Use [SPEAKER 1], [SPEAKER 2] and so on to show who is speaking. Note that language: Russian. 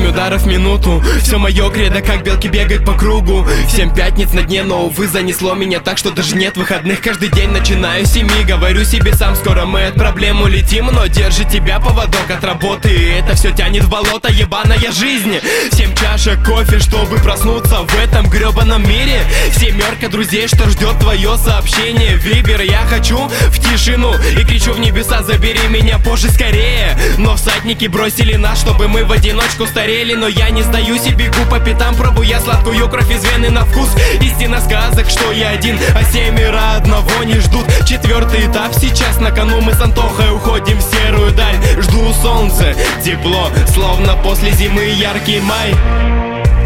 [SPEAKER 1] ударов в минуту. Все мое кредо, как белки бегать по кругу. 7 пятниц на дне, но увы, занесло меня так, что даже нет выходных. Каждый день начинаю с 7, говорю себе сам, скоро мы от проблем улетим. Но держит тебя поводок от работы, и это все тянет в болото, ебаная жизнь. 7 чашек кофе, чтобы проснуться в этом гребаном мире. 7 друзей, что ждет твое сообщение. Вибер, я хочу в тишину и кричу в небеса: забери меня позже скорее. Но всадники бросили нас, чтобы мы в одиночку старели. Но я не сдаюсь и бегу по пятам, пробуя сладкую кровь из вены на вкус. Истина сказок, что я один, а 7 одного не ждут. 4-й этап сейчас на кону, мы с Антохой уходим в серую даль. Жду солнце, тепло, словно после зимы яркий май.